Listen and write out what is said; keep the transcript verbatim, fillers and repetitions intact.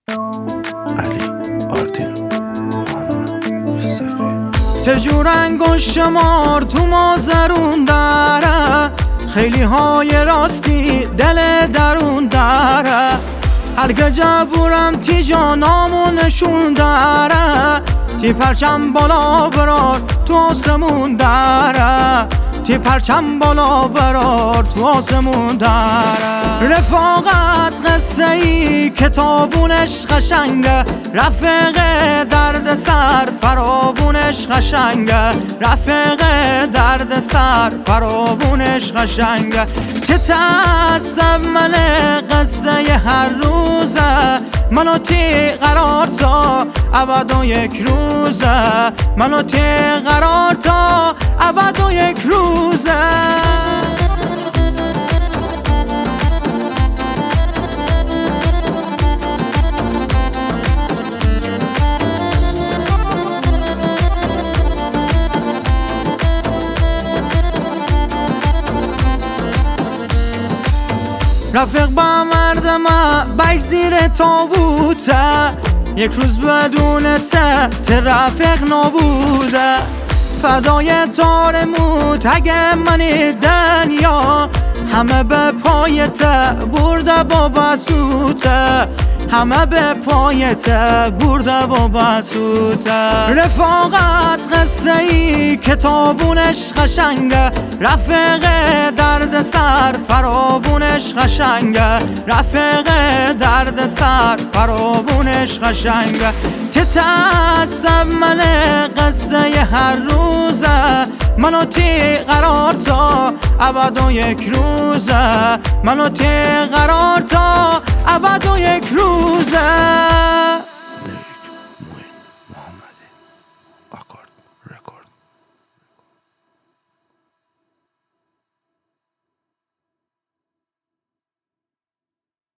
علی آردین محمد یوسفی. تجور انگشت شمار تو مازرون داره، خیلی های راستی دل درون داره. هرگه جبورم تی جانامو نشون داره، تی پرچم بالا برار تو آسمون داره، تی پرچم بالا برار تو آسمون داره. رفاقت قصه ای کتابونش قشنگه، رفیق درد سر فراوونش قشنگه، رفیق درد سر فراوونش قشنگه. که تعصب من قصه هر روزه، منو تی قرار تا ابد و یک روزه، منو تی قرار تا ابد و یک روزه. رفیق با مردم بک زیر تابوته، یک روز بدون ته ته رفیق نابوده. فدای تارموت اگه منی دنیا، همه به پایته برده و بسوته، همه به پایته برده و بسوته. رفاقت قصه ای کتابونش قشنگه، رفیق درد سر فراوونش قشنگه، رفیق درد سر فراوونش قشنگه. ته تعصب من قصه هر روزه، منو تی قرار تا ابد و یک روزه، منو تی قرار تا ابد و یک روزه.